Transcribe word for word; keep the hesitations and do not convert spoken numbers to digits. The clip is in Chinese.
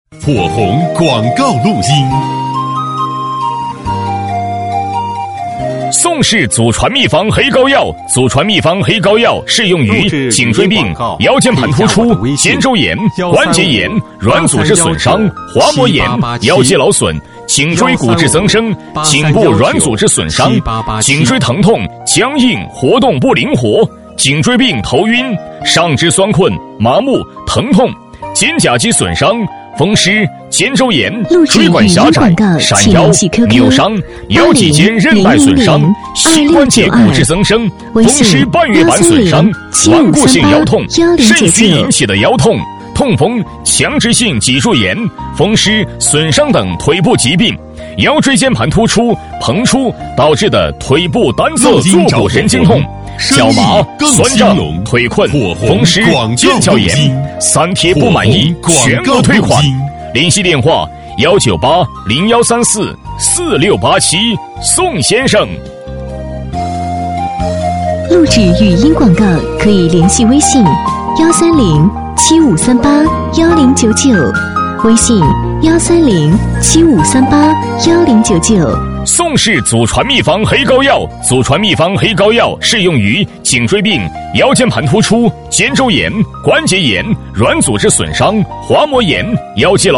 火红广告录音。 宋氏祖传秘方黑膏药，祖传秘方黑膏药适用于颈椎病、腰间盘突出、肩周炎、关节炎、软组织损伤、滑膜炎、腰肌劳损、颈椎骨质增生、颈部软组织损伤、颈椎疼痛、僵硬、活动不灵活、颈椎病、头晕、上肢酸困、麻木、疼痛、肩胛肌损伤、风湿、肩周炎、椎管狭窄、闪腰、扭伤、腰体间韧带损伤、膝关节骨质增生、风湿半月板损伤、顽固性腰痛、肾虚引起的腰痛、痛风、强直性脊柱炎、风湿、损伤等腿部疾病、腰椎间盘突出、膨出导致的腿部单侧坐骨神经痛、脚麻、酸胀、腿困、风湿、腱鞘炎、三贴不满意全额退款。联系电话：幺九八零幺三四四六八七。宋先生。 录制语音广告可以联系微信幺三零七五三八幺零九九，微信幺三零七五三八幺零九九。 宋氏祖传秘方黑膏药，祖传秘方黑膏药适用于颈椎病、腰间盘突出、肩周炎、关节炎、软组织损伤、滑膜炎、腰肌劳